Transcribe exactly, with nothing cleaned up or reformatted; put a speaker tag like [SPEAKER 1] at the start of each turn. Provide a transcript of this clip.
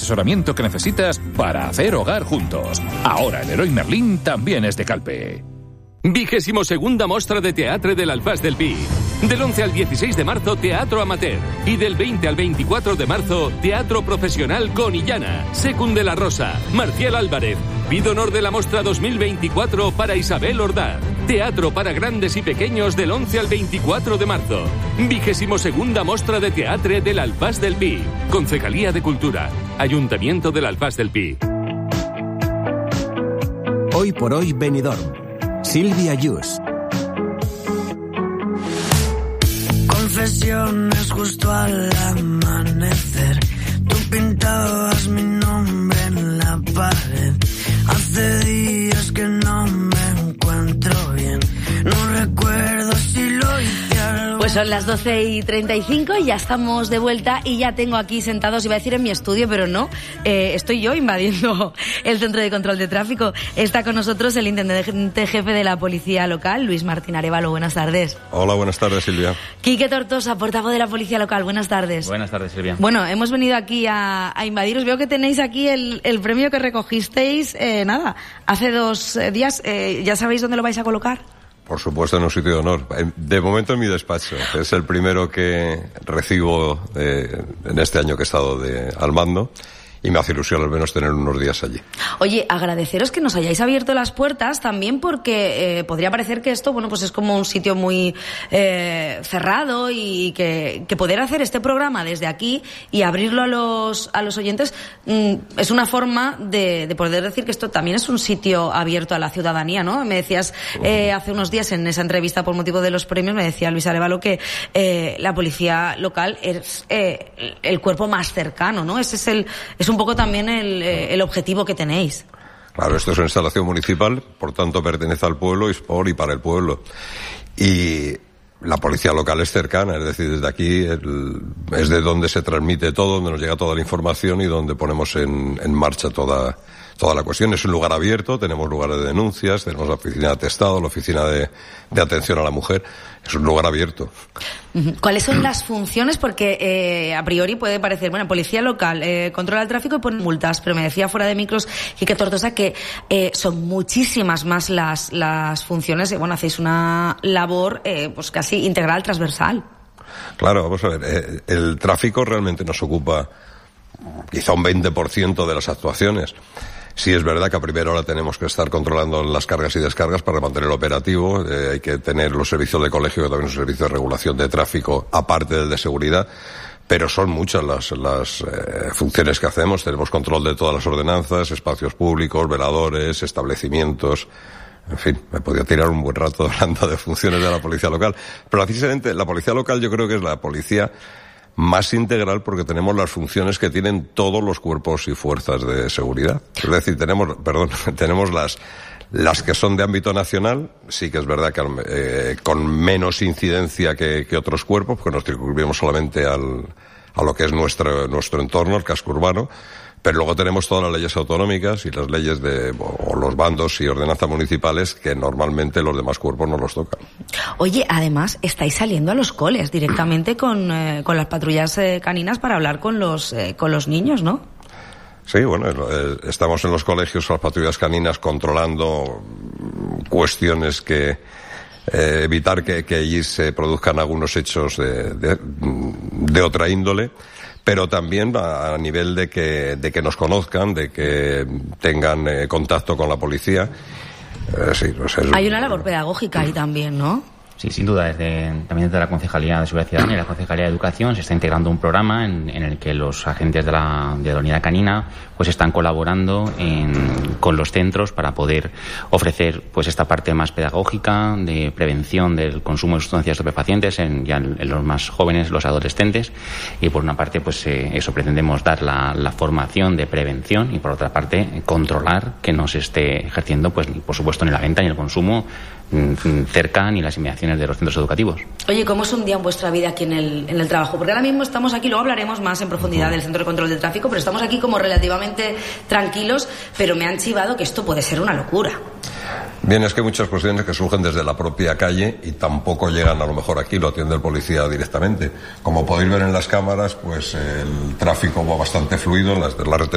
[SPEAKER 1] asesoramiento que necesitas para hacer hogar juntos. Ahora el Leroy Merlin también es de Calpe.
[SPEAKER 2] Vigésimo segunda Mostra de Teatre del Alfàs del Pi. Del once al dieciséis de marzo, Teatro Amateur. Y del veinte al veinticuatro de marzo, Teatro Profesional con Illana, Secund de la Rosa, Marcial Álvarez. Pido honor de la Mostra dos mil veinticuatro para Isabel Ordaz. Teatro para grandes y pequeños del once al veinticuatro de marzo. Vigésimo segunda Mostra de Teatre del Alfàs del Pi. Concejalía de Cultura. Ayuntamiento del Alfàs del Pi.
[SPEAKER 3] Hoy por hoy Benidorm. Silvia Yus.
[SPEAKER 4] Confesiones justo al amanecer. Tú pintabas mi nombre en la pared. Hace días que no me encuentro bien. No recuerdo si lo hice algo.
[SPEAKER 5] Pues son las doce y treinta y cinco y ya estamos de vuelta y ya tengo aquí sentados, iba a decir en mi estudio, pero no, eh, estoy yo invadiendo el Centro de Control de Tráfico. Está con nosotros el intendente jefe de la Policía Local, Luis Martín Arévalo. Buenas tardes.
[SPEAKER 6] Hola, buenas tardes, Silvia.
[SPEAKER 5] Quique Tortosa, portavoz de la Policía Local. Buenas tardes.
[SPEAKER 7] Buenas tardes, Silvia.
[SPEAKER 5] Bueno, hemos venido aquí a, a invadiros. Veo que tenéis aquí el, el premio que recogisteis, eh, nada, hace dos días. Eh, ¿Ya sabéis dónde lo vais a colocar?
[SPEAKER 6] Por supuesto, en un sitio de honor. De momento en mi despacho. Es el primero que recibo eh, en este año que he estado de, al mando. Y me hace ilusión al menos tener unos días allí.
[SPEAKER 5] Oye, agradeceros que nos hayáis abierto las puertas también porque eh, podría parecer que esto, bueno, pues es como un sitio muy eh, cerrado y que, que poder hacer este programa desde aquí y abrirlo a los a los oyentes mm, es una forma de, de poder decir que esto también es un sitio abierto a la ciudadanía, ¿no? Me decías eh, hace unos días en esa entrevista por motivo de los premios, me decía Luis Arévalo que eh, la policía local es eh, el cuerpo más cercano, ¿no? Ese es el es un un poco también el, el objetivo que tenéis.
[SPEAKER 6] Claro, esto es una instalación municipal, por tanto pertenece al pueblo y es por y para el pueblo. Y la policía local es cercana, es decir, desde aquí el, es de donde se transmite todo, donde nos llega toda la información y donde ponemos en, en marcha toda, toda la cuestión. Es un lugar abierto, tenemos lugares de denuncias, tenemos la oficina de atestado, la oficina de, de atención a la mujer. Es un lugar abierto.
[SPEAKER 5] ¿Cuáles son las funciones? Porque eh, a priori puede parecer, bueno, policía local, eh, controla el tráfico y pone multas, pero me decía fuera de micros Quique Tortosa que eh, son muchísimas más las, las funciones, y bueno, hacéis una labor eh, pues casi integral, transversal.
[SPEAKER 6] Claro, vamos a ver, eh, el tráfico realmente nos ocupa quizá un veinte por ciento de las actuaciones. Sí, es verdad que a primera hora tenemos que estar controlando las cargas y descargas para mantenerlo operativo. Eh, hay que tener los servicios de colegio, que también es un servicio de regulación de tráfico, aparte del de seguridad. Pero son muchas las, las eh, funciones que hacemos. Tenemos control de todas las ordenanzas, espacios públicos, veladores, establecimientos. En fin, me podría tirar un buen rato hablando de funciones de la policía local. Pero precisamente la policía local yo creo que es la policía más integral porque tenemos las funciones que tienen todos los cuerpos y fuerzas de seguridad. Es decir, tenemos, perdón, tenemos las, las que son de ámbito nacional, sí que es verdad que eh, con menos incidencia que, que otros cuerpos, porque nos circunscribimos solamente al, a lo que es nuestro, nuestro entorno, el casco urbano. Pero luego tenemos todas las leyes autonómicas y las leyes de, o los bandos y ordenanzas municipales que normalmente los demás cuerpos no los tocan.
[SPEAKER 5] Oye, además, estáis saliendo a los coles directamente con, eh, con las patrullas eh, caninas para hablar con los, eh, con los niños, ¿no?
[SPEAKER 6] Sí, bueno, eh, estamos en los colegios con las patrullas caninas controlando cuestiones que, eh, evitar que, que allí se produzcan algunos hechos de, de, de otra índole. Pero también a, a nivel de que, de que nos conozcan, de que tengan eh, contacto con la policía. Eh, sí, no sé,
[SPEAKER 5] Hay una labor pedagógica ahí también, ¿no?
[SPEAKER 7] Sí, sin duda. Desde, también desde la Concejalía de Seguridad Ciudadana y la Concejalía de Educación se está integrando un programa en, en el que los agentes de la, de la unidad canina pues están colaborando en, con los centros para poder ofrecer pues esta parte más pedagógica de prevención del consumo de sustancias estupefacientes en, ya en, en los más jóvenes, los adolescentes. Y por una parte pues eh, eso pretendemos dar la, la formación de prevención y por otra parte controlar que no se esté ejerciendo pues por supuesto ni la venta ni el consumo cerca ni las inmediaciones de los centros educativos.
[SPEAKER 5] Oye, ¿cómo es un día en vuestra vida aquí en el, en el trabajo? Porque ahora mismo estamos aquí, luego hablaremos más en profundidad del Centro de Control de Tráfico, pero estamos aquí como relativamente tranquilos, pero me han chivado que esto puede ser una locura.
[SPEAKER 6] Bien, es que hay muchas cuestiones que surgen desde la propia calle y tampoco llegan a lo mejor aquí, lo atiende el policía directamente. Como podéis ver en las cámaras, pues el tráfico va bastante fluido, las, las